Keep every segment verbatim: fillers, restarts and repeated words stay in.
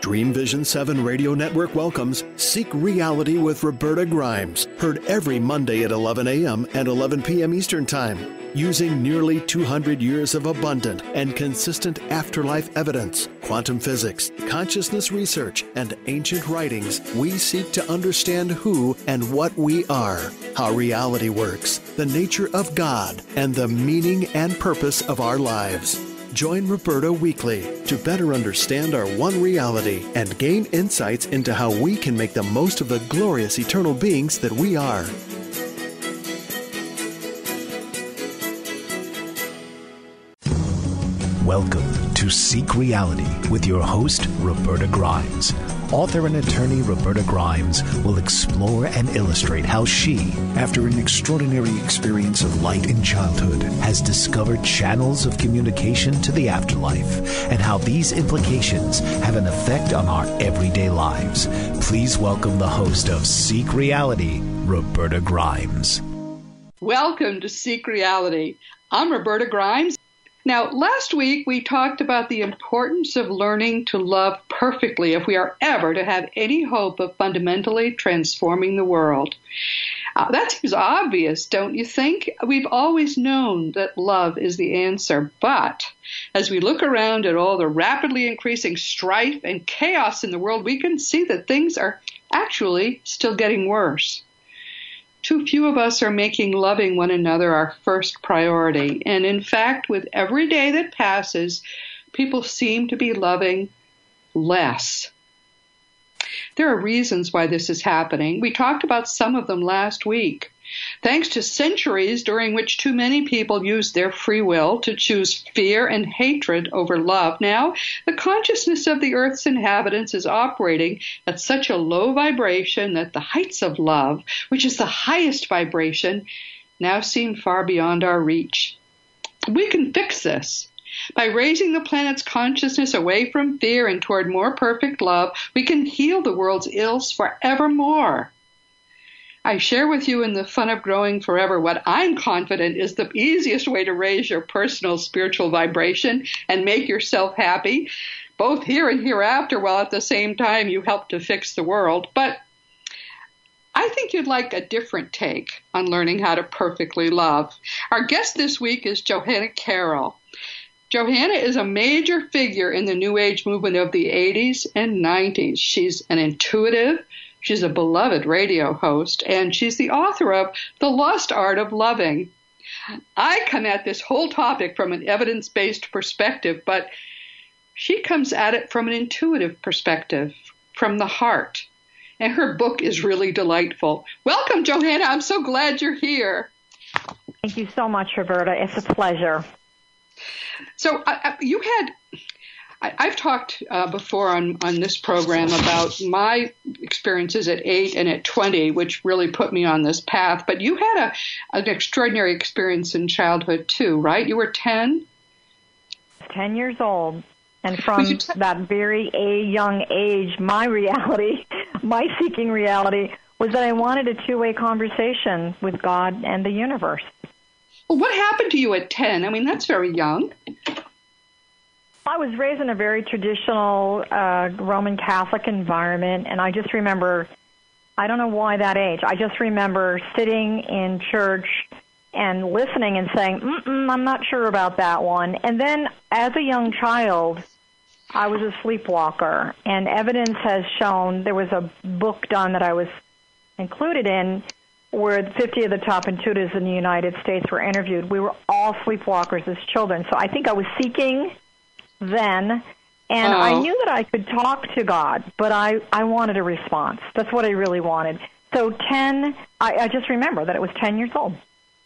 Dream Vision seven Radio Network welcomes Seek Reality with Roberta Grimes, heard every Monday at eleven a.m. and eleven p.m. Eastern Time. Using nearly two hundred years of abundant and consistent afterlife evidence, quantum physics, consciousness research, and ancient writings, we seek to understand who and what we are, how reality works, the nature of God, and the meaning and purpose of our lives. Join Roberta weekly to better understand our one reality and gain insights into how we can make the most of the glorious eternal beings that we are. Welcome to Seek Reality with your host, Roberta Grimes. Author and attorney Roberta Grimes will explore and illustrate how she, after an extraordinary experience of light in childhood, has discovered channels of communication to the afterlife and how these implications have an effect on our everyday lives. Please welcome the host of Seek Reality, Roberta Grimes. Welcome to Seek Reality. I'm Roberta Grimes. Now, last week we talked about the importance of learning to love perfectly if we are ever to have any hope of fundamentally transforming the world. Uh, that seems obvious, don't you think? We've always known that love is the answer, but as we look around at all the rapidly increasing strife and chaos in the world, we can see that things are actually still getting worse. Too few of us are making loving one another our first priority. And in fact, with every day that passes, people seem to be loving less. There are reasons why this is happening. We talked about some of them last week. Thanks to centuries during which too many people used their free will to choose fear and hatred over love, now the consciousness of the Earth's inhabitants is operating at such a low vibration that the heights of love, which is the highest vibration, now seem far beyond our reach. We can fix this. By raising the planet's consciousness away from fear and toward more perfect love, we can heal the world's ills forevermore. I share with you in the fun of growing forever what I'm confident is the easiest way to raise your personal spiritual vibration and make yourself happy, both here and hereafter, while at the same time you help to fix the world. But I think you'd like a different take on learning how to perfectly love. Our guest this week is Johanna Carroll. Johanna is a major figure in the New Age movement of the eighties and nineties. She's an intuitive, she's a beloved radio host, and she's the author of The Lost Art of Loving. I come at this whole topic from an evidence-based perspective, but she comes at it from an intuitive perspective, from the heart. And her book is really delightful. Welcome, Johanna. I'm so glad you're here. Thank you so much, Roberta. It's a pleasure. So uh, you had, I, I've talked uh, before on, on this program about my experiences at eight and at twenty, which really put me on this path. But you had a, an extraordinary experience in childhood too, right? You were ten? ten years old. And from t- that very a young age, my reality, my seeking reality, was that I wanted a two-way conversation with God and the universe. Well, what happened to you at ten? I mean, that's very young. I was raised in a very traditional uh, Roman Catholic environment, and I just remember, I don't know why that age, I just remember sitting in church and listening and saying, Mm-mm, I'm not sure about that one. And then as a young child, I was a sleepwalker, and evidence has shown, there was a book done that I was included in where fifty of the top intuitives in the United States were interviewed. We were all sleepwalkers as children. So I think I was seeking then, and oh. I knew that I could talk to God, but I, I wanted a response. That's what I really wanted. So ten, I, I just remember that it was ten years old.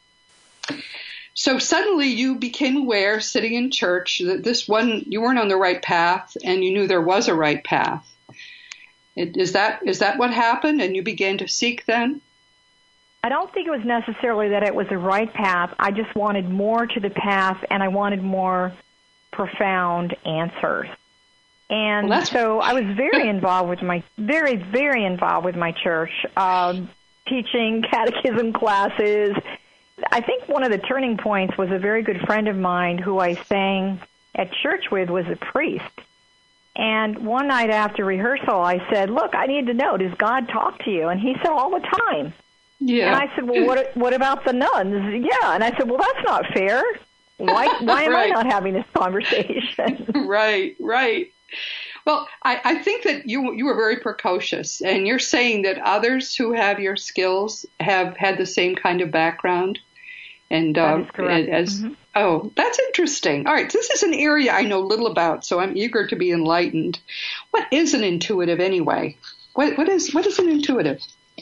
So suddenly you became aware, sitting in church, that this one, you weren't on the right path, and you knew there was a right path. It, is that is that what happened, and you began to seek then? I don't think it was necessarily that it was the right path. I just wanted more to the path, and I wanted more profound answers. And well, so I was very involved with my, very, very involved with my church, uh, teaching catechism classes. I think one of the turning points was a very good friend of mine who I sang at church with was a priest. And one night after rehearsal, I said, look, I need to know, does God talk to you? And he said, all the time. Yeah. And I said, well, what what about the nuns? Yeah. And I said, well, that's not fair. Why, why am right. I not having this conversation? Right, right. Well, I, I think that you you were very precocious, and you're saying that others who have your skills have had the same kind of background. And that uh, is correct. as mm-hmm. Oh, that's interesting. All right, this is an area I know little about, so I'm eager to be enlightened. What is an intuitive anyway? What what is what is an intuitive?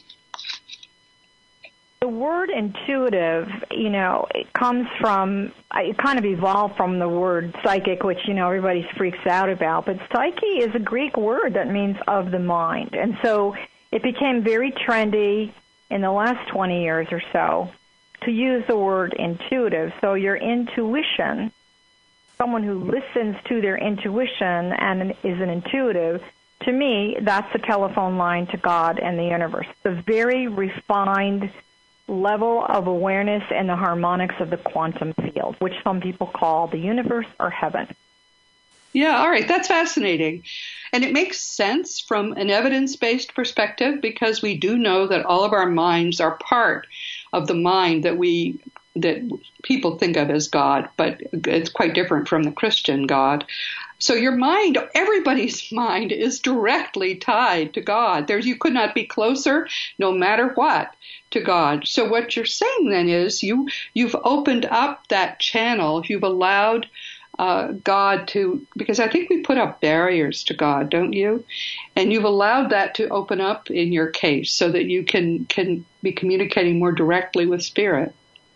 The word intuitive, you know, it comes from, it kind of evolved from the word psychic, which, you know, everybody freaks out about. But psyche is a Greek word that means of the mind. And so it became very trendy in the last twenty years or so to use the word intuitive. So your intuition, someone who listens to their intuition and is an intuitive, to me, that's the telephone line to God and the universe. The very refined level of awareness and the harmonics of the quantum field, which some people call the universe or heaven. Yeah, all right, that's fascinating. And it makes sense from an evidence-based perspective because we do know that all of our minds are part of the mind that we that people think of as God, but it's quite different from the Christian God. So your mind, everybody's mind is directly tied to God. There's, you could not be closer, no matter what, to God. So what you're saying then is you, you've opened up that channel. You've allowed uh, God to, because I think we put up barriers to God, don't you? And you've allowed that to open up in your case so that you can, can be communicating more directly with Spirit.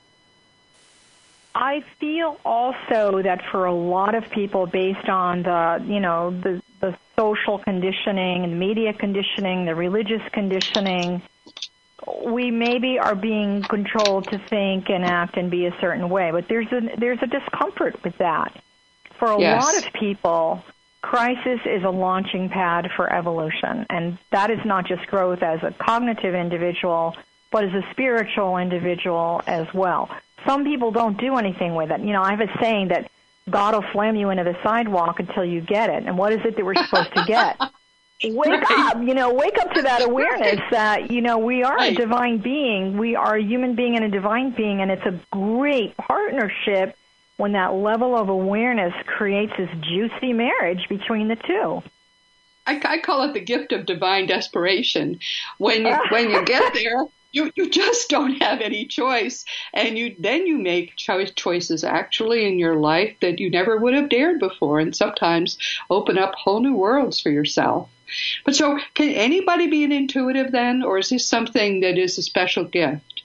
I feel also that for a lot of people, based on the, you know, the, the social conditioning and media conditioning, the religious conditioning, we maybe are being controlled to think and act and be a certain way. But there's a, there's a discomfort with that. For a yes. lot of people, crisis is a launching pad for evolution. And that is not just growth as a cognitive individual, but as a spiritual individual as well. Some people don't do anything with it. You know, I have a saying that God will slam you into the sidewalk until you get it. And what is it that we're supposed to get? Wake right. up, you know, wake up to that awareness that, you know, we are right. a divine being. We are a human being and a divine being, and it's a great partnership when that level of awareness creates this juicy marriage between the two. I, I call it the gift of divine desperation. When you, when you get there, You you just don't have any choice, and you then you make choice choices actually in your life that you never would have dared before, and sometimes open up whole new worlds for yourself. But so, can anybody be an intuitive then, or is this something that is a special gift?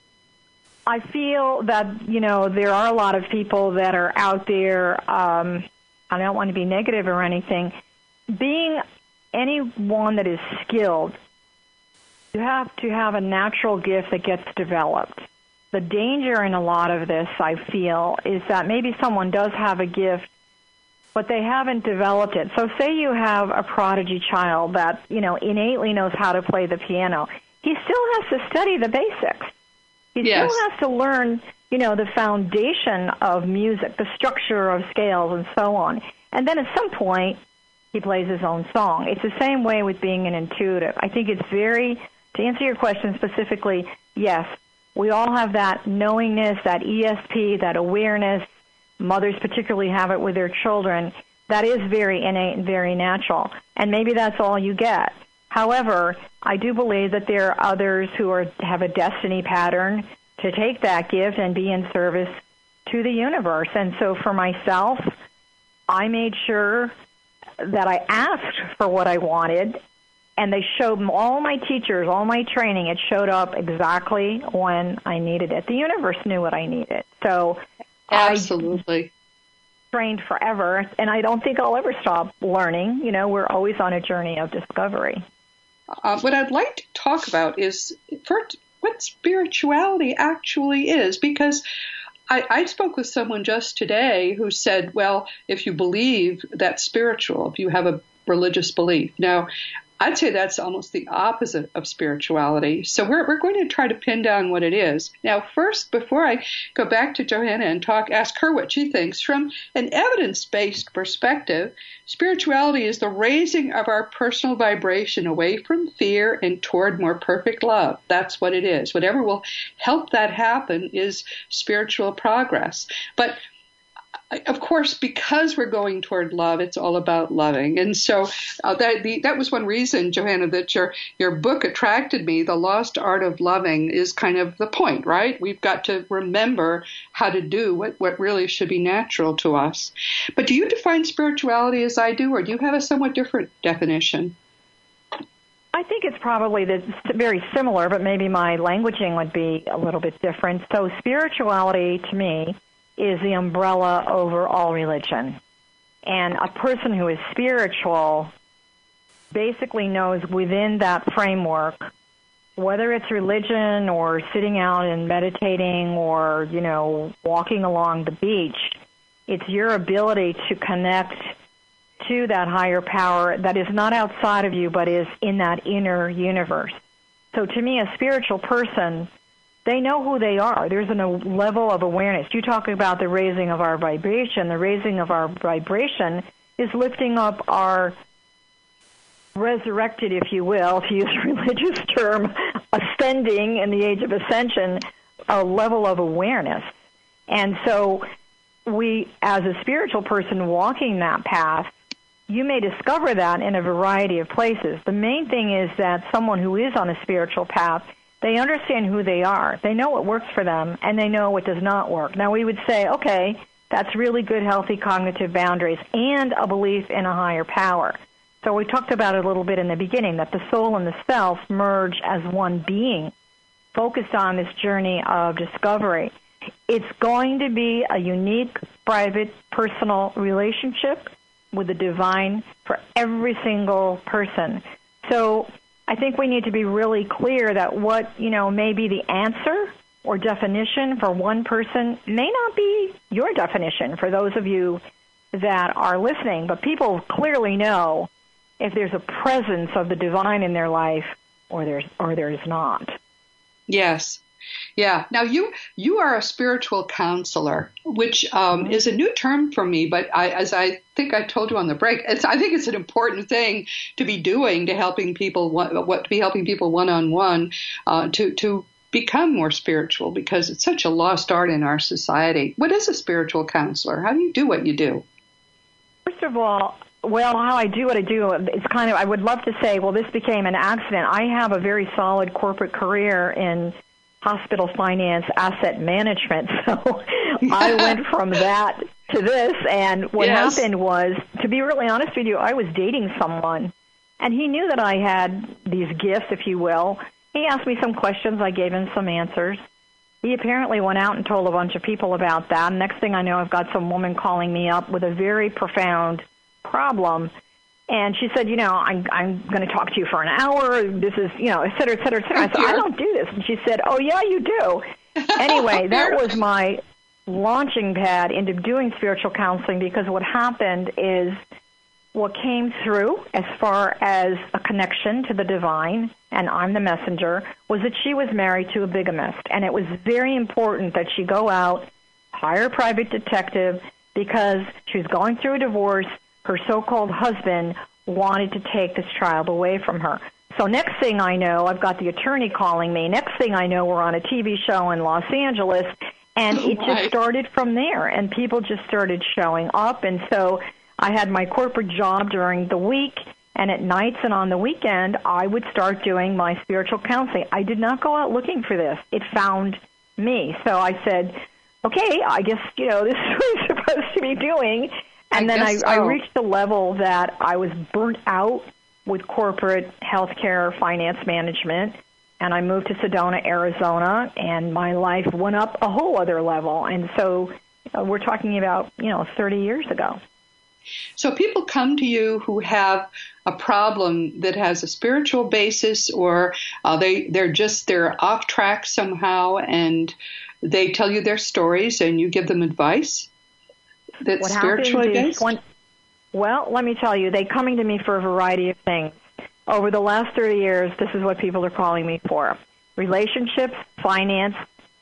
I feel that, you know, there are a lot of people that are out there. Um, I don't want to be negative or anything. Being anyone that is skilled, you have to have a natural gift that gets developed. The danger in a lot of this, I feel, is that maybe someone does have a gift, but they haven't developed it. So say you have a prodigy child that, you know, innately knows how to play the piano. He still has to study the basics. He yes. still has to learn, you know, the foundation of music, the structure of scales and so on. And then at some point, he plays his own song. It's the same way with being an intuitive. I think it's very... To answer your question specifically, yes, we all have that knowingness, that E S P, that awareness. Mothers particularly have it with their children. That is very innate and very natural, and maybe that's all you get. However, I do believe that there are others who are, have a destiny pattern to take that gift and be in service to the universe. And so for myself, I made sure that I asked for what I wanted, and they showed all my teachers, all my training, it showed up exactly when I needed it. The universe knew what I needed. So absolutely. I trained forever, and I don't think I'll ever stop learning. You know, we're always on a journey of discovery. Uh, what I'd like to talk about is first, what spirituality actually is, because I, I spoke with someone just today who said, well, if you believe, that's spiritual, if you have a religious belief. Now, I'd say that's almost the opposite of spirituality. So we're we're going to try to pin down what it is. Now, first, before I go back to Johanna and talk, ask her what she thinks, from an evidence-based perspective, spirituality is the raising of our personal vibration away from fear and toward more perfect love. That's what it is. Whatever will help that happen is spiritual progress. But of course, because we're going toward love, it's all about loving. And so uh, that the, that was one reason, Johanna, that your your book attracted me. The Lost Art of Loving is kind of the point, right? We've got to remember how to do what, what really should be natural to us. But do you define spirituality as I do, or do you have a somewhat different definition? I think it's probably the, very similar, but maybe my languaging would be a little bit different. So spirituality, to me, is the umbrella over all religion. And a person who is spiritual basically knows within that framework, whether it's religion or sitting out and meditating or, you know, walking along the beach, it's your ability to connect to that higher power that is not outside of you but is in that inner universe. So to me, a spiritual person, they know who they are. There's a level of awareness. You talk about the raising of our vibration. The raising of our vibration is lifting up our resurrected, if you will, to use a religious term, ascending in the age of ascension, a level of awareness. And so we, as a spiritual person walking that path, you may discover that in a variety of places. The main thing is that someone who is on a spiritual path, they understand who they are. They know what works for them, and they know what does not work. Now, we would say, okay, that's really good, healthy cognitive boundaries and a belief in a higher power. So we talked about it a little bit in the beginning, that the soul and the self merge as one being, focused on this journey of discovery. It's going to be a unique, private, personal relationship with the divine for every single person. So I think we need to be really clear that what, you know, may be the answer or definition for one person may not be your definition for those of you that are listening. But people clearly know if there's a presence of the divine in their life or there's or there's not. Yes. Yeah. Now, you you are a spiritual counselor, which um, is a new term for me. But I, as I think I told you on the break, it's, I think it's an important thing to be doing to helping people what to be helping people one on one to to become more spiritual, because it's such a lost art in our society. What is a spiritual counselor? How do you do what you do? First of all, well, how I do what I do, it's kind of, I would love to say, well, this became an accident. I have a very solid corporate career in hospital finance, asset management. So I went from that to this. And what yes. happened was, to be really honest with you, I was dating someone, and he knew that I had these gifts, if you will. He asked me some questions. I gave him some answers. He apparently went out and told a bunch of people about that. Next thing I know, I've got some woman calling me up with a very profound problem. And she said, you know, I'm, I'm going to talk to you for an hour. This is, you know, et cetera, et cetera, et cetera. I said, I don't do this. And she said, oh, yeah, you do. Anyway, that was my launching pad into doing spiritual counseling, because what happened is what came through as far as a connection to the divine, and I'm the messenger, was that she was married to a bigamist. And it was very important that she go out, hire a private detective, because she was going through a divorce. Her so-called husband wanted to take this child away from her. So next thing I know, I've got the attorney calling me. Next thing I know, we're on a T V show in Los Angeles, and it right. just started from there, and people just started showing up. And so I had my corporate job during the week, and at nights and on the weekend, I would start doing my spiritual counseling. I did not go out looking for this. It found me. So I said, okay, I guess, you know, this is what I'm supposed to be doing. And I then I, so. I reached a level that I was burnt out with corporate healthcare finance management, and I moved to Sedona, Arizona, and my life went up a whole other level. And so uh, we're talking about, you know, thirty years ago. So people come to you who have a problem that has a spiritual basis, or uh, they, they're just, they're off track somehow, and they tell you their stories, and you give them advice? That's what spiritually happens based? Is one, well, let me tell you, they're coming to me for a variety of things. over the last thirty years, this is what people are calling me for. Relationships, finance,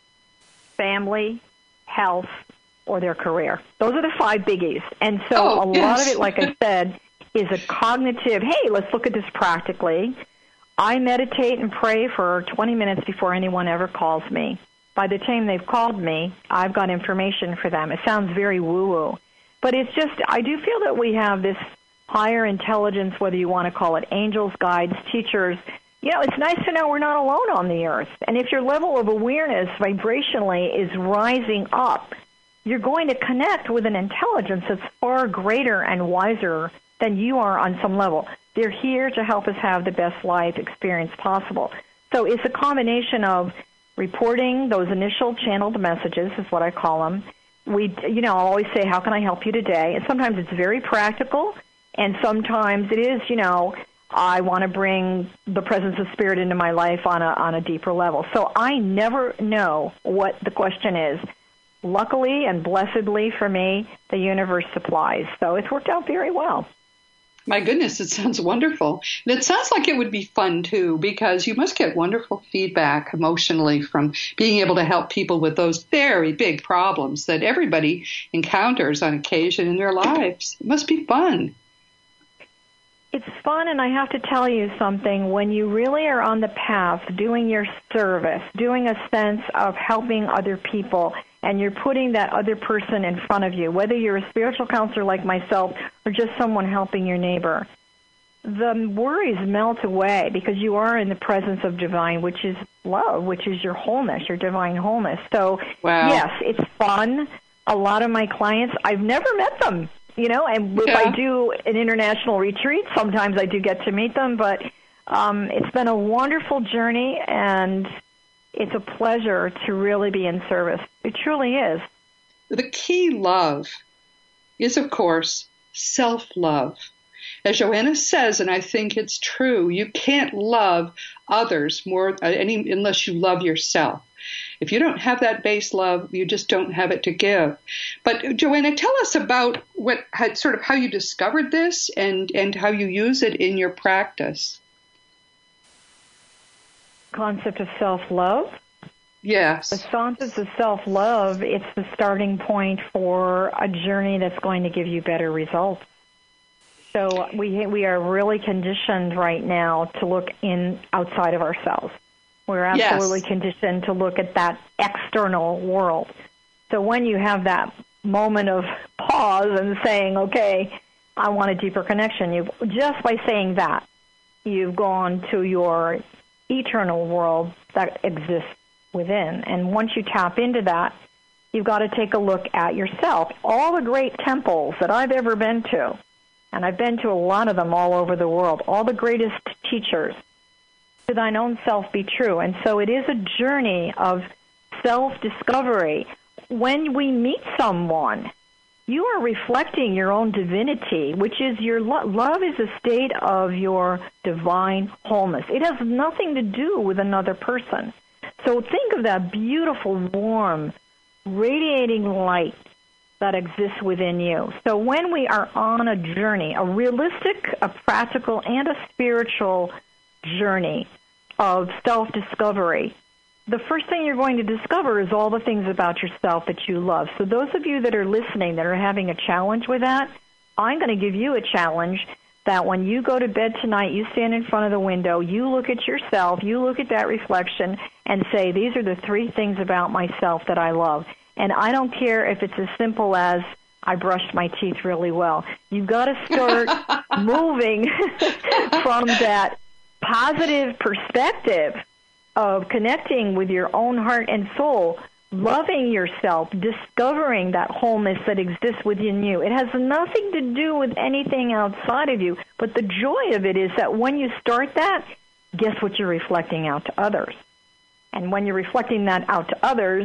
family, health, or their career. Those are the five biggies. And so oh, a yes. lot of it, like I said, is a cognitive, hey, let's look at this practically. I meditate and pray for twenty minutes before anyone ever calls me. By the time they've called me, I've got information for them. It sounds very woo-woo. But it's just, I do feel that we have this higher intelligence, whether you want to call it angels, guides, teachers. You know, it's nice to know we're not alone on the earth. And if your level of awareness vibrationally is rising up, you're going to connect with an intelligence that's far greater and wiser than you are on some level. They're here to help us have the best life experience possible. So it's a combination of reporting those initial channeled messages, is what I call them. We, you know, I'll always say, how can I help you today? And sometimes it's very practical, and sometimes it is, you know, I want to bring the presence of spirit into my life on a on a deeper level. So I never know what the question is. Luckily and blessedly for me, the universe supplies. So it's worked out very well. My goodness, it sounds wonderful. And it sounds like it would be fun, too, because you must get wonderful feedback emotionally from being able to help people with those very big problems that everybody encounters on occasion in their lives. It must be fun. It's fun, and I have to tell you something. When you really are on the path, doing your service, doing a sense of helping other people, and you're putting that other person in front of you, whether you're a spiritual counselor like myself or just someone helping your neighbor, the worries melt away because you are in the presence of divine, which is love, which is your wholeness, your divine wholeness. So, wow. Yes, it's fun. A lot of my clients, I've never met them, you know, and if yeah. I do an international retreat, sometimes I do get to meet them, but um, it's been a wonderful journey, and it's a pleasure to really be in service. It truly is. The key love is, of course, self-love. As Joanna says, and I think it's true, you can't love others more uh, any unless you love yourself. If you don't have that base love, you just don't have it to give. But Joanna, tell us about what had, sort of how you discovered this and, and how you use it in your practice. Concept of self-love? Yes. The concept of self-love, it's the starting point for a journey that's going to give you better results. So we we are really conditioned right now to look in outside of ourselves. We're absolutely yes. conditioned to look at that external world. So when you have that moment of pause and saying, okay, I want a deeper connection, you just by saying that, you've gone to your eternal world that exists within. And once you tap into that, you've got to take a look at yourself. All the great temples that I've ever been to, and I've been to a lot of them all over the world, all the greatest teachers, to thine own self be true. And so it is a journey of self-discovery. When we meet someone, you are reflecting your own divinity, which is your lo- love is a state of your divine wholeness. It has nothing to do with another person. So think of that beautiful, warm, radiating light that exists within you. So when we are on a journey, a realistic, a practical, and a spiritual journey of self-discovery, the first thing you're going to discover is all the things about yourself that you love. So those of you that are listening that are having a challenge with that, I'm going to give you a challenge that when you go to bed tonight, you stand in front of the window, you look at yourself, you look at that reflection and say, these are the three things about myself that I love. And I don't care if it's as simple as I brushed my teeth really well. You've got to start moving from that positive perspective of connecting with your own heart and soul, loving yourself, discovering that wholeness that exists within you. It has nothing to do with anything outside of you, but the joy of it is that when you start that, guess what you're reflecting out to others? And when you're reflecting that out to others,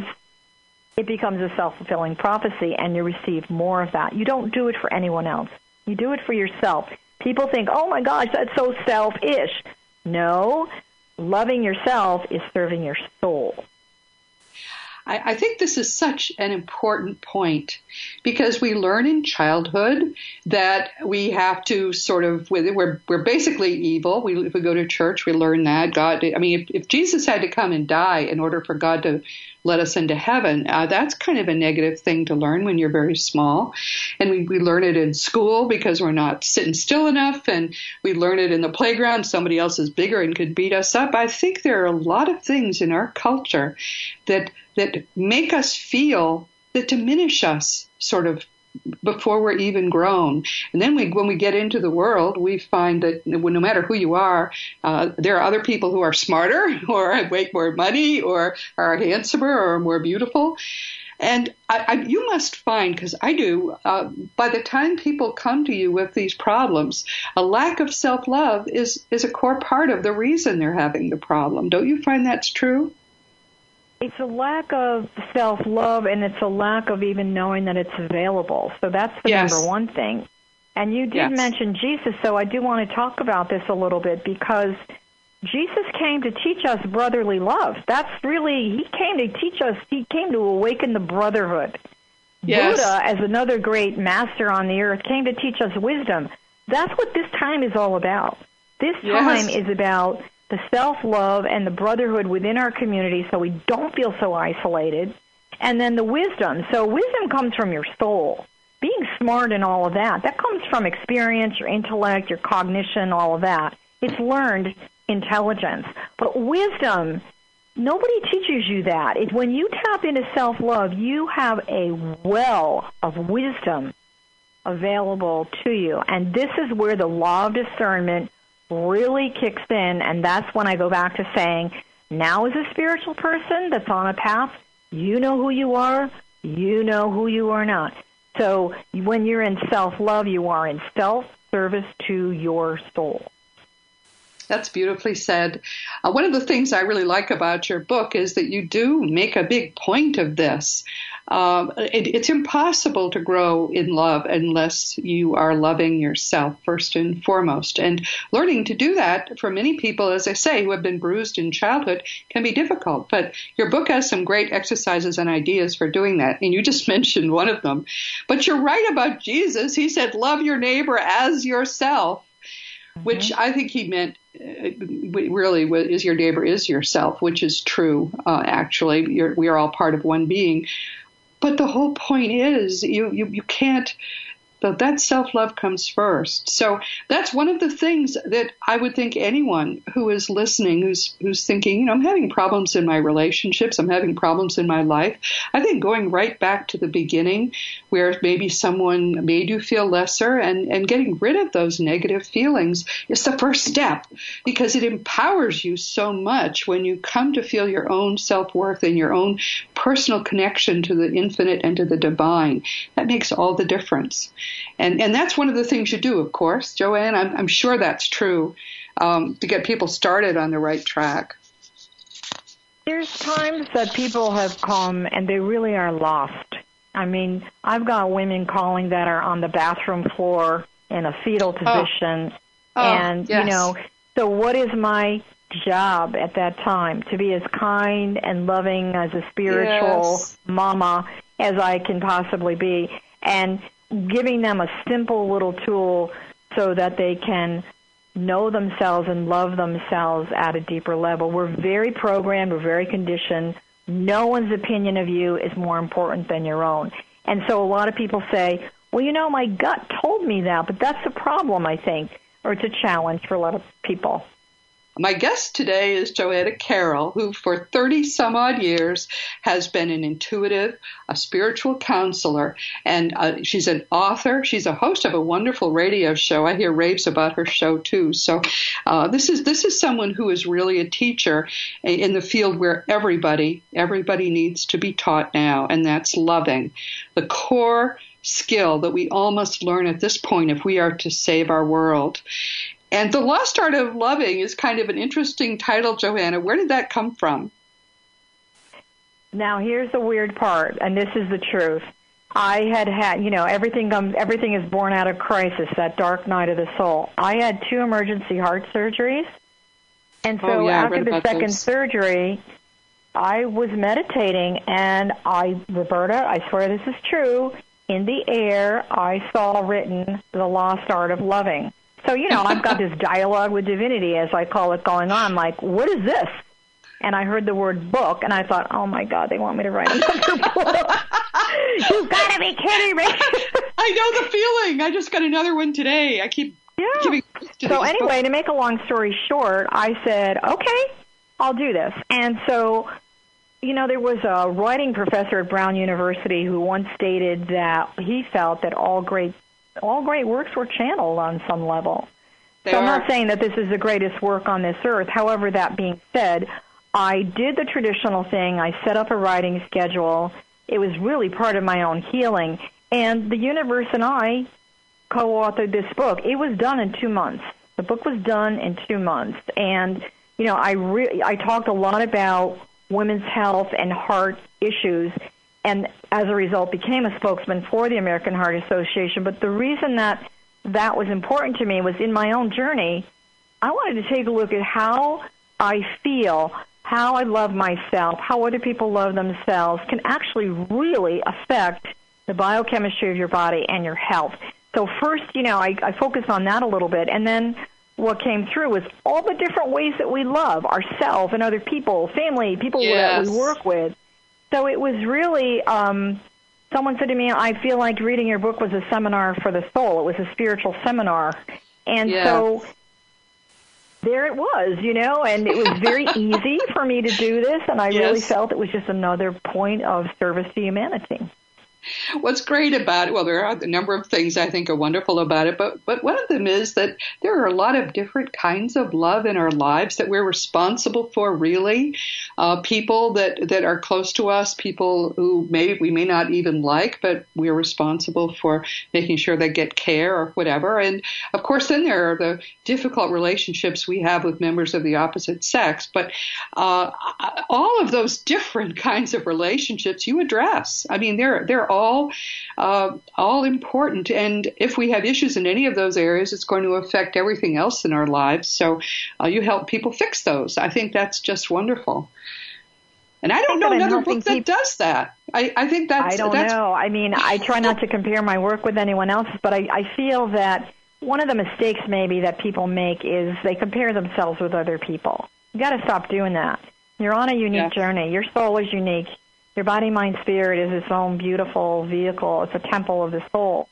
it becomes a self-fulfilling prophecy, and you receive more of that. You don't do it for anyone else. You do it for yourself. People think, oh, my gosh, that's so selfish. No, loving yourself is serving your soul. I, I think this is such an important point because we learn in childhood that we have to sort of, we're, we're basically evil. We, if we go to church, we learn that. God, I mean, if, if Jesus had to come and die in order for God to let us into heaven, uh, that's kind of a negative thing to learn when you're very small. And we, we learn it in school because we're not sitting still enough, and we learn it in the playground. Somebody else is bigger and could beat us up. I think there are a lot of things in our culture that that make us feel, that diminish us sort of before we're even grown. And then we, when we get into the world, we find that no matter who you are, uh, there are other people who are smarter or make more money or are handsomer or more beautiful. And I, I, you must find, because I do, uh, by the time people come to you with these problems, a lack of self-love is, is a core part of the reason they're having the problem. Don't you find that's true? It's a lack of self-love, and it's a lack of even knowing that it's available. So that's the yes. number one thing. And you did yes. mention Jesus, so I do want to talk about this a little bit, because Jesus came to teach us brotherly love. That's really, he came to teach us, he came to awaken the brotherhood. Yes. Buddha, as another great master on the earth, came to teach us wisdom. That's what this time is all about. This time yes. is about the self-love and the brotherhood within our community so we don't feel so isolated. And then the wisdom. So wisdom comes from your soul. Being smart and all of that, that comes from experience, your intellect, your cognition, all of that. It's learned intelligence. But wisdom, nobody teaches you that. It, when you tap into self-love, you have a well of wisdom available to you. And this is where the law of discernment really kicks in, and that's when I go back to saying, now as a spiritual person that's on a path, you know who you are, you know who you are not. So when you're in self-love, you are in self-service to your soul. That's beautifully said. Uh, one of the things I really like about your book is that you do make a big point of this. Um, it, it's impossible to grow in love unless you are loving yourself first and foremost. And learning to do that for many people, as I say, who have been bruised in childhood, can be difficult. But your book has some great exercises and ideas for doing that. And you just mentioned one of them. But you're right about Jesus. He said, love your neighbor as yourself, mm-hmm. which I think he meant really is your neighbor is yourself, which is true. Uh, actually, You're, we are all part of one being. But the whole point is you, you, you can't, that self-love comes first. So that's one of the things that I would think anyone who is listening, who's who's thinking, you know, I'm having problems in my relationships, I'm having problems in my life. I think going right back to the beginning where maybe someone made you feel lesser and, and getting rid of those negative feelings is the first step, because it empowers you so much when you come to feel your own self-worth and your own personal connection to the infinite and to the divine. That makes all the difference. And and that's one of the things you do, of course, Joanne. I'm, I'm sure that's true, um, to get people started on the right track. There's times that people have come and they really are lost. I mean, I've got women calling that are on the bathroom floor in a fetal position. Oh. Oh, and, yes. you know, so what is my job at that time? To be as kind and loving as a spiritual yes. mama as I can possibly be. And giving them a simple little tool so that they can know themselves and love themselves at a deeper level. We're very programmed. We're very conditioned. No one's opinion of you is more important than your own. And so a lot of people say, well, you know, my gut told me that, but that's a problem, I think, or it's a challenge for a lot of people. My guest today is Joanna Carroll, who for thirty some odd years has been an intuitive, a spiritual counselor, and uh, she's an author. She's a host of a wonderful radio show. I hear raves about her show too. So uh, this is this is someone who is really a teacher in the field where everybody everybody needs to be taught now, and that's loving. The core skill that we all must learn at this point if we are to save our world. And The Lost Art of Loving is kind of an interesting title, Joanna. Where did that come from? Now, here's the weird part, and this is the truth. I had had, you know, everything comes, everything is born out of crisis, that dark night of the soul. I had two emergency heart surgeries. And so oh, yeah, after the second this. surgery, I was meditating, and I, Roberta, I swear this is true, in the air, I saw written The Lost Art of Loving. So, you know, I've got this dialogue with divinity, as I call it, going on, like, what is this? And I heard the word book, and I thought, oh, my God, they want me to write another book. You've got to be kidding me. I know the feeling. I just got another one today. I keep yeah. giving to So anyway, books. To make a long story short, I said, okay, I'll do this. And so, you know, there was a writing professor at Brown University who once stated that he felt that all great all great works were channeled on some level. They so I'm are. not saying that this is the greatest work on this earth. However, that being said, I did the traditional thing. I set up a writing schedule. It was really part of my own healing. And the universe and I co-authored this book. It was done in two months. The book was done in two months. And, you know, I re- I talked a lot about women's health and heart issues, and as a result became a spokesman for the American Heart Association. But the reason that that was important to me was in my own journey, I wanted to take a look at how I feel, how I love myself, how other people love themselves can actually really affect the biochemistry of your body and your health. So first, you know, I, I focused on that a little bit, and then what came through was all the different ways that we love ourselves and other people, family, people Yes. that we work with. So it was really, um, someone said to me, I feel like reading your book was a seminar for the soul. It was a spiritual seminar. And Yes. so there it was, you know, and it was very easy for me to do this, and I really Yes. felt it was just another point of service to humanity. What's great about it, well, there are a number of things I think are wonderful about it, but, but one of them is that there are a lot of different kinds of love in our lives that we're responsible for, really. Uh, people that, that are close to us, people who maybe we may not even like, but we're responsible for making sure they get care or whatever. And, of course, then there are the difficult relationships we have with members of the opposite sex. But uh, all of those different kinds of relationships you address. I mean, they're they're all uh, all important, and if we have issues in any of those areas, it's going to affect everything else in our lives. So uh, you help people fix those. I think that's just wonderful. And I don't know another book that people, does that. I, I think that's... I don't that's, know. I mean, I try not to compare my work with anyone else's, but I, I feel that one of the mistakes maybe that people make is they compare themselves with other people. You got to stop doing that. You're on a unique Yeah. journey. Your soul is unique. Your body, mind, spirit is its own beautiful vehicle. It's a temple of the soul.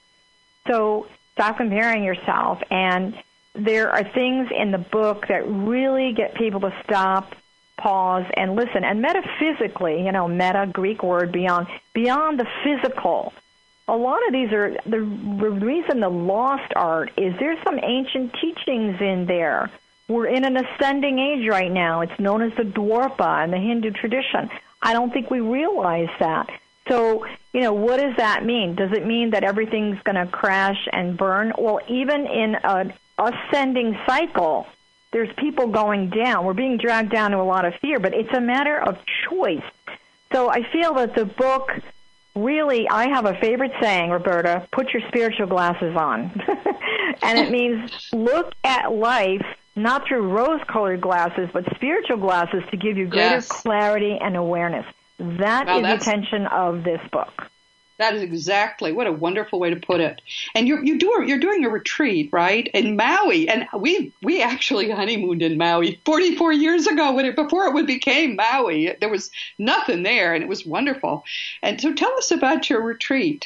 So stop comparing yourself. And there are things in the book that really get people to stop, pause, and listen. And metaphysically, you know, meta, Greek word, beyond, beyond the physical. A lot of these are, the reason the lost art is there's some ancient teachings in there. We're in an ascending age right now. It's known as the Dwapara in the Hindu tradition. I don't think we realize that. So, you know, what does that mean? Does it mean that everything's going to crash and burn? Well, even in an ascending cycle, there's people going down. We're being dragged down to a lot of fear, but it's a matter of choice. So I feel that the book really, I have a favorite saying, Roberta, put your spiritual glasses on. And it means look at life not through rose-colored glasses, but spiritual glasses to give you greater Yes. clarity and awareness. That Now is the that's- intention of this book. That is exactly, what a wonderful way to put it. And you're you do you're doing a retreat, right, in Maui, and we we actually honeymooned in Maui forty-four years ago when it before it would became Maui. There was nothing there, and it was wonderful. And so, tell us about your retreat.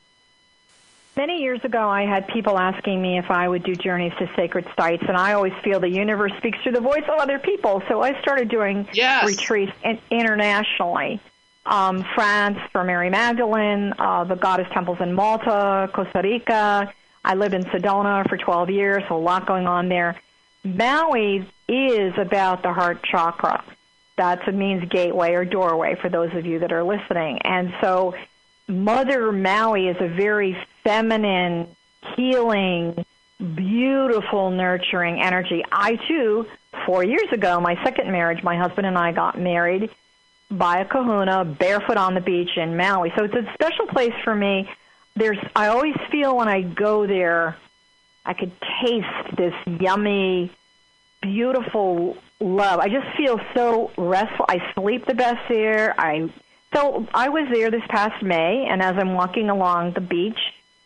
Many years ago, I had people asking me if I would do journeys to sacred sites, and I always feel the universe speaks through the voice of other people. So I started doing Yes. retreats in, internationally. Um, France for Mary Magdalene, uh, the goddess temples in Malta, Costa Rica. I lived in Sedona for twelve years, so a lot going on there. Maui is about the heart chakra. That's what means gateway or doorway for those of you that are listening. And so Mother Maui is a very feminine, healing, beautiful, nurturing energy. I, too, four years ago, my second marriage, my husband and I got married by a kahuna, barefoot on the beach in Maui. So it's a special place for me. There's, I always feel when I go there, I could taste this yummy, beautiful love. I just feel so restful. I sleep the best there. I So I was there this past May, and as I'm walking along the beach,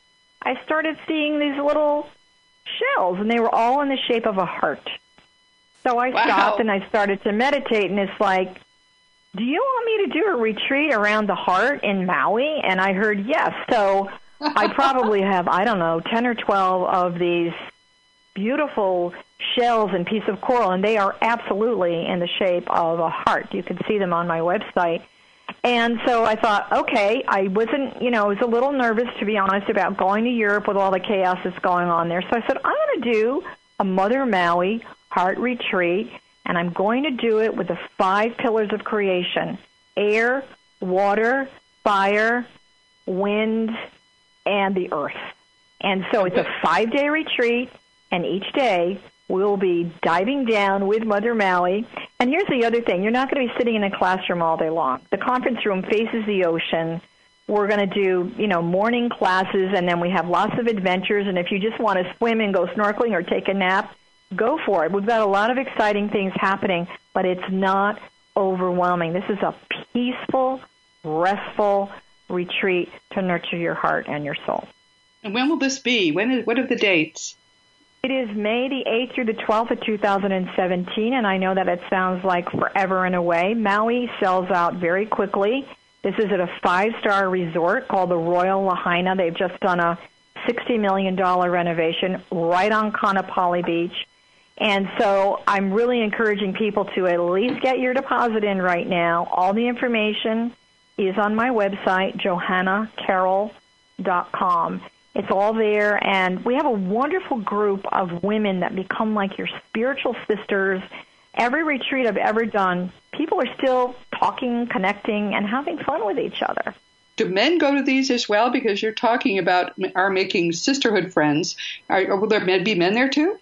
I started seeing these little shells, and they were all in the shape of a heart. So I Wow. stopped, and I started to meditate, and it's like, do you want me to do a retreat around the heart in Maui? And I heard yes. So I probably have, I don't know, ten or twelve of these beautiful shells and piece of coral, and they are absolutely in the shape of a heart. You can see them on my website. And so I thought, okay, I wasn't, you know, I was a little nervous, to be honest, about going to Europe with all the chaos that's going on there. So I said, I'm going to do a Mother Maui heart retreat, and I'm going to do it with the five pillars of creation: air, water, fire, wind, and the earth. And so it's a five-day retreat, and each day we'll be diving down with Mother Maui. And here's the other thing. You're not going to be sitting in a classroom all day long. The conference room faces the ocean. We're going to do, you know, morning classes, and then we have lots of adventures. And if you just want to swim and go snorkeling or take a nap, go for it. We've got a lot of exciting things happening, but it's not overwhelming. This is a peaceful, restful retreat to nurture your heart and your soul. And when will this be? When is, what are the dates? It is May the eighth through the twelfth of two thousand seventeen, and I know that it sounds like forever and a way. Maui sells out very quickly. This is at a five-star resort called the Royal Lahaina. They've just done a sixty million dollars renovation right on Kaanapali Beach. And so I'm really encouraging people to at least get your deposit in right now. All the information is on my website, johanna carroll dot com. It's all there, and we have a wonderful group of women that become like your spiritual sisters. Every retreat I've ever done, people are still talking, connecting, and having fun with each other. Do men go to these as well? Because you're talking about our making sisterhood friends. Are, will there be men there too?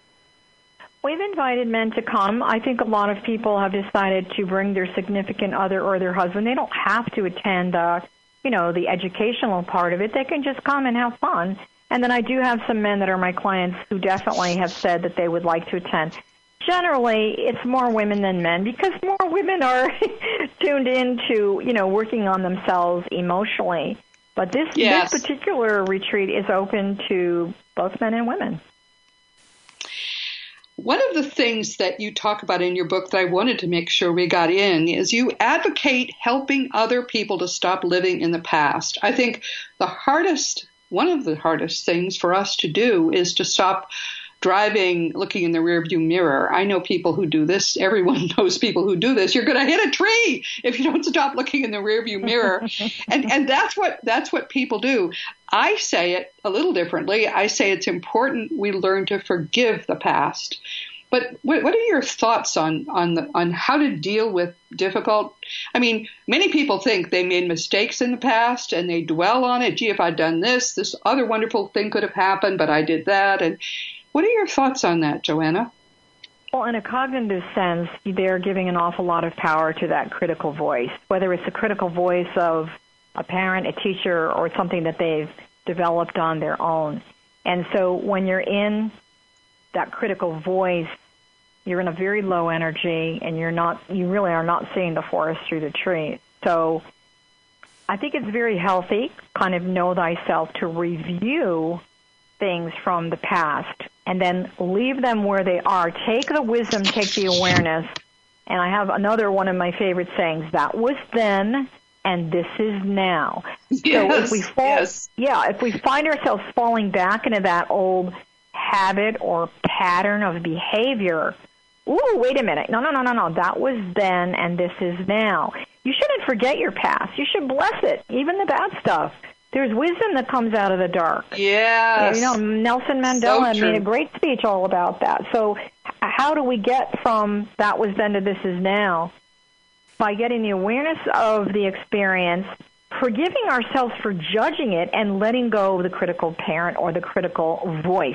We've invited men to come. I think a lot of people have decided to bring their significant other or their husband. They don't have to attend uh, you know, the educational part of it. They can just come and have fun. And then I do have some men that are my clients who definitely have said that they would like to attend. Generally, it's more women than men because more women are tuned into, you know, working on themselves emotionally. But this, yes. this particular retreat is open to both men and women. One of the things that you talk about in your book that I wanted to make sure we got in is you advocate helping other people to stop living in the past. I think the hardest, one of the hardest things for us to do is to stop driving, looking in the rearview mirror. I know people who do this. Everyone knows people who do this. You're going to hit a tree if you don't stop looking in the rearview mirror. and and that's what that's what people do. I say it a little differently. I say it's important we learn to forgive the past. But what, what are your thoughts on on the, on how to deal with difficult? I mean, many people think they made mistakes in the past and they dwell on it. Gee, if I'd done this, this other wonderful thing could have happened, but I did that. And what are your thoughts on that, Joanna? Well, in a cognitive sense, they're giving an awful lot of power to that critical voice, whether it's a critical voice of a parent, a teacher, or something that they've developed on their own. And so when you're in that critical voice, you're in a very low energy, and you're not, you really are not seeing the forest through the trees. So I think it's very healthy, kind of know thyself, to review things from the past and then leave them where they are. Take the wisdom, take the awareness. And I have another one of my favorite sayings, that was then and this is now. Yes, so if we fall, yes. yeah, if we find ourselves falling back into that old habit or pattern of behavior, ooh, wait a minute. No, no, no, no, no. That was then and this is now. You shouldn't forget your past. You should bless it, even the bad stuff. There's wisdom that comes out of the dark. Yes. You know, Nelson Mandela So made a great speech all about that. So how do we get from that was then to this is now? By getting the awareness of the experience, forgiving ourselves for judging it, and letting go of the critical parent or the critical voice.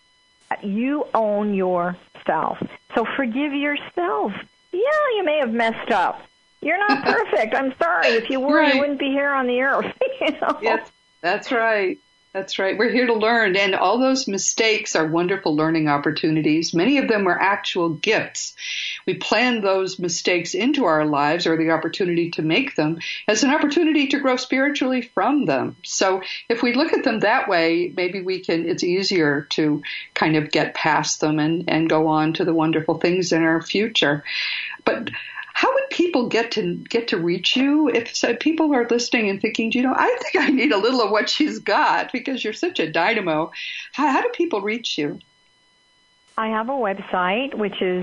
You own yourself. So forgive yourself. Yeah, you may have messed up. You're not perfect. I'm sorry. If you were, right. you wouldn't be here on the earth. You know? Yes, that's right. That's right. We're here to learn, and all those mistakes are wonderful learning opportunities. Many of them are actual gifts. We plan those mistakes into our lives, or the opportunity to make them, as an opportunity to grow spiritually from them. So if we look at them that way, maybe we can, it's easier to kind of get past them and, and go on to the wonderful things in our future. But how would people get to get to reach you if so people are listening and thinking, you know, I think I need a little of what she's got because you're such a dynamo? How, how do people reach you? I have a website, which is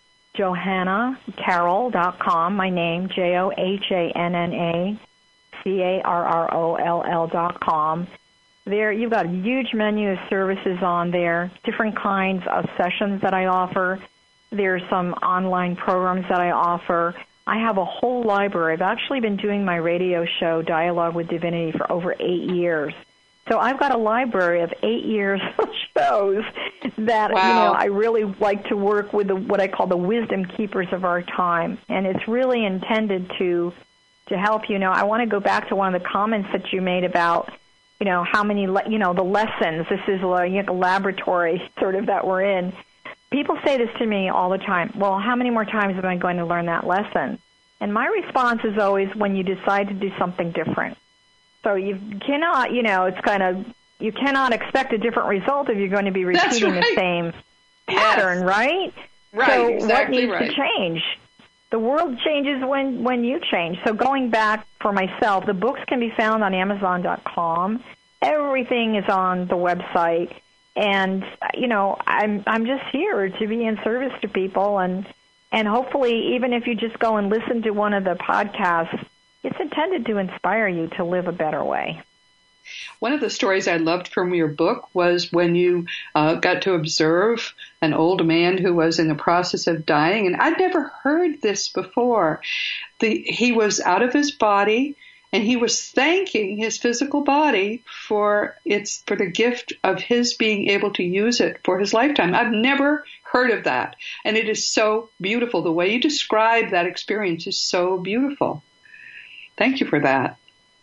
johanna carroll dot com, my name, J O H A N N A C A R R O L L dot com. There, you've got a huge menu of services on there, different kinds of sessions that I offer. There's some online programs that I offer. I have a whole library. I've actually been doing my radio show, Dialogue with Divinity, for over eight years. So I've got a library of eight years of shows that, wow. you know, I really like to work with the, what I call the wisdom keepers of our time. And it's really intended to to help you. Know, I want to go back to one of the comments that you made about, you know, how many, le- you know, the lessons. This is a, you know, a laboratory sort of that we're in. People say this to me all the time. Well, how many more times am I going to learn that lesson? And my response is always when you decide to do something different. So you cannot, you know, it's kind of, you cannot expect a different result if you're going to be repeating right. the same pattern, yes. right? Right, so exactly what needs right. to change? The world changes when, when you change. So going back for myself, the books can be found on amazon dot com. Everything is on the website. And, you know, I'm I'm just here to be in service to people. And, and hopefully, even if you just go and listen to one of the podcasts, it's intended to inspire you to live a better way. One of the stories I loved from your book was when you uh, got to observe an old man who was in the process of dying. And I'd never heard this before. The, he was out of his body, and he was thanking his physical body for its for the gift of his being able to use it for his lifetime. I've never heard of that. And it is so beautiful. The way you describe that experience is so beautiful. Thank you for that.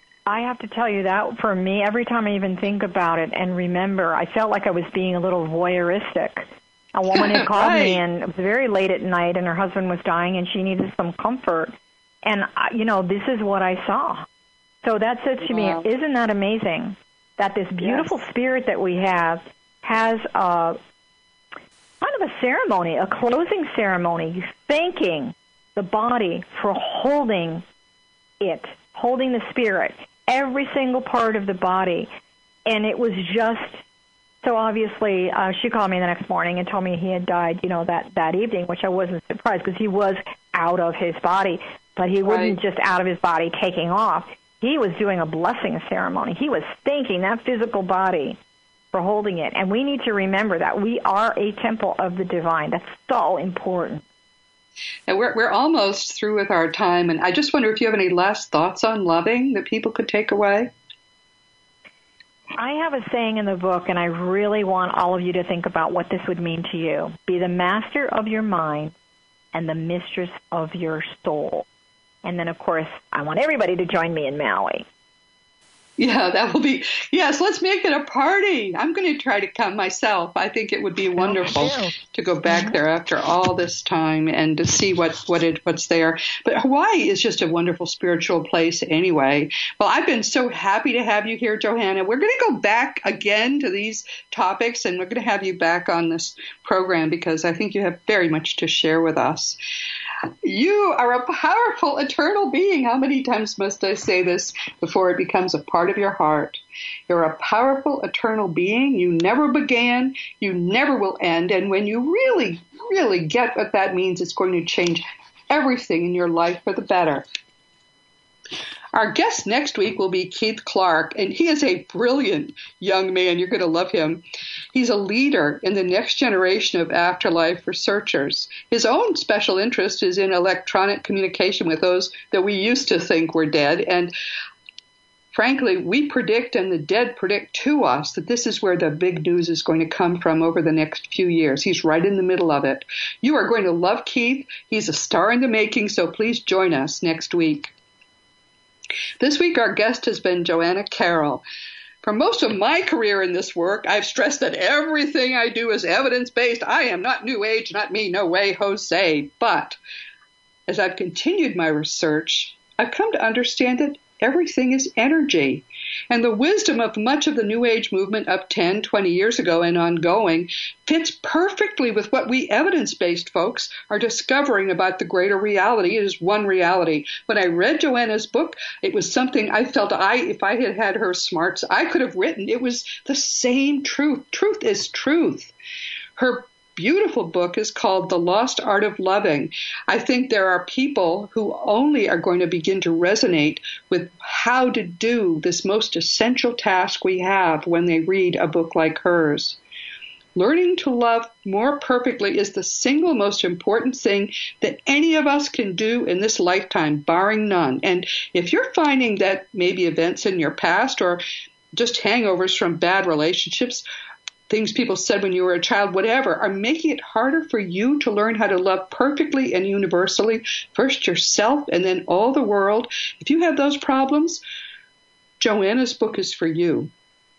I have to tell you that for me, every time I even think about it and remember, I felt like I was being a little voyeuristic. A woman had called right. me, and it was very late at night, and her husband was dying, and she needed some comfort. And, you know, this is what I saw. So that says to wow. me, isn't that amazing that this beautiful yes. spirit that we have has a kind of a ceremony, a closing ceremony, thanking the body for holding it, holding the spirit, every single part of the body. And it was just, so obviously, uh, she called me the next morning and told me he had died, you know, that, that evening, which I wasn't surprised because he was out of his body. But he wasn't right. just out of his body taking off. He was doing a blessing ceremony. He was thanking that physical body for holding it. And we need to remember that we are a temple of the divine. That's so important. And we're we're almost through with our time. And I just wonder if you have any last thoughts on loving that people could take away? I have a saying in the book, and I really want all of you to think about what this would mean to you. Be the master of your mind and the mistress of your soul. And then, of course, I want everybody to join me in Maui. Yeah, that will be, yes, let's make it a party. I'm going to try to come myself. I think it would be wonderful to go back mm-hmm. there after all this time and to see what, what it, what's there. But Hawaii is just a wonderful spiritual place anyway. Well, I've been so happy to have you here, Johanna. We're going to go back again to these topics, and we're going to have you back on this program because I think you have very much to share with us. You are a powerful, eternal being. How many times must I say this before it becomes a part of your heart? You're a powerful, eternal being. You never began. You never will end. And when you really, really get what that means, it's going to change everything in your life for the better. Our guest next week will be Keith Clark, and he is a brilliant young man. You're going to love him. He's a leader in the next generation of afterlife researchers. His own special interest is in electronic communication with those that we used to think were dead. And frankly, we predict, and the dead predict to us, that this is where the big news is going to come from over the next few years. He's right in the middle of it. You are going to love Keith. He's a star in the making, so please join us next week. This week, our guest has been Johanna Carroll. For most of my career in this work, I've stressed that everything I do is evidence-based. I am not New Age, not me, no way, Jose. But as I've continued my research, I've come to understand that everything is energy. And the wisdom of much of the New Age movement of ten, twenty years ago and ongoing fits perfectly with what we evidence-based folks are discovering about the greater reality. It is one reality. When I read Joanna's book, it was something I felt I, if I had had her smarts, I could have written. It was the same truth. Truth is truth. Her beautiful book is called The Lost Art of Loving. I think there are people who only are going to begin to resonate with how to do this most essential task we have when they read a book like hers. Learning to love more perfectly is the single most important thing that any of us can do in this lifetime, barring none. And if you're finding that maybe events in your past or just hangovers from bad relationships, things people said when you were a child, whatever, are making it harder for you to learn how to love perfectly and universally, first yourself and then all the world. If you have those problems, Joanna's book is for you.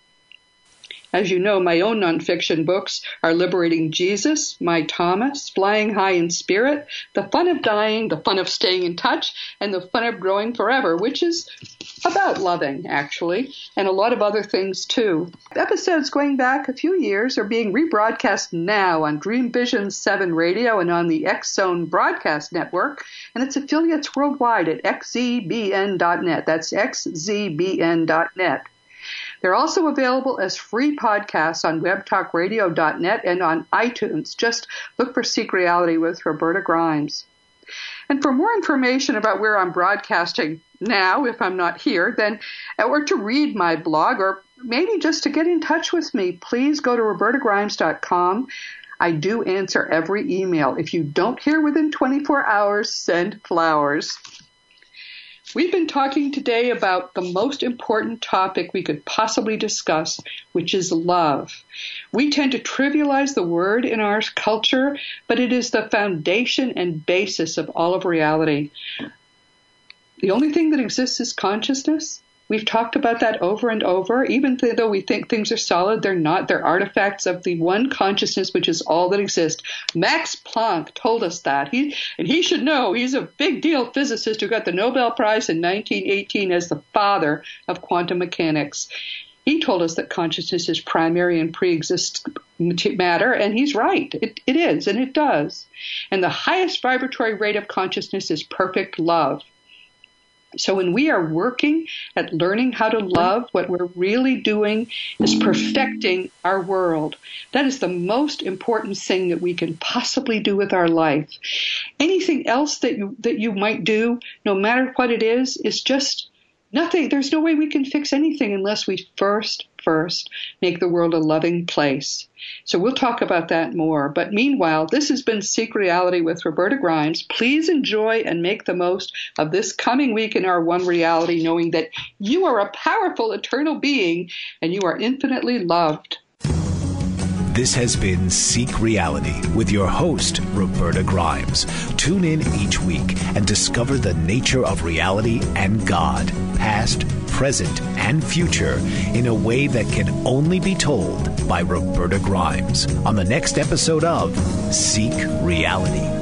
As you know, my own nonfiction books are Liberating Jesus, My Thomas, Flying High in Spirit, The Fun of Dying, The Fun of Staying in Touch, and The Fun of Growing Forever, which is about loving, actually, and a lot of other things, too. Episodes going back a few years are being rebroadcast now on Dream Vision seven Radio and on the X-Zone Broadcast Network, and its affiliates worldwide at x z b n dot net. That's x z b n dot net. They're also available as free podcasts on web talk radio dot net and on iTunes. Just look for Seek Reality with Roberta Grimes. And for more information about where I'm broadcasting now, if I'm not here, then, or to read my blog, or maybe just to get in touch with me, please go to roberta grimes dot com. I do answer every email. If you don't hear within twenty-four hours, send flowers. We've been talking today about the most important topic we could possibly discuss, which is love. We tend to trivialize the word in our culture, but it is the foundation and basis of all of reality. The only thing that exists is consciousness. We've talked about that over and over. Even though we think things are solid, they're not. They're artifacts of the one consciousness, which is all that exists. Max Planck told us that. He, and he should know, he's a big deal physicist who got the Nobel Prize in nineteen eighteen as the father of quantum mechanics. He told us that consciousness is primary and pre-exists matter, and he's right. It, it is, and it does. And the highest vibratory rate of consciousness is perfect love. So when we are working at learning how to love, what we're really doing is perfecting our world. That is the most important thing that we can possibly do with our life. Anything else that you, that you might do, no matter what it is, is just nothing. There's no way we can fix anything unless we first, first make the world a loving place. So we'll talk about that more. But meanwhile, this has been Seek Reality with Roberta Grimes. Please enjoy and make the most of this coming week in our one reality, knowing that you are a powerful, eternal being and you are infinitely loved. This has been Seek Reality with your host, Roberta Grimes. Tune in each week and discover the nature of reality and God, past, present, and future, in a way that can only be told by Roberta Grimes on the next episode of Seek Reality.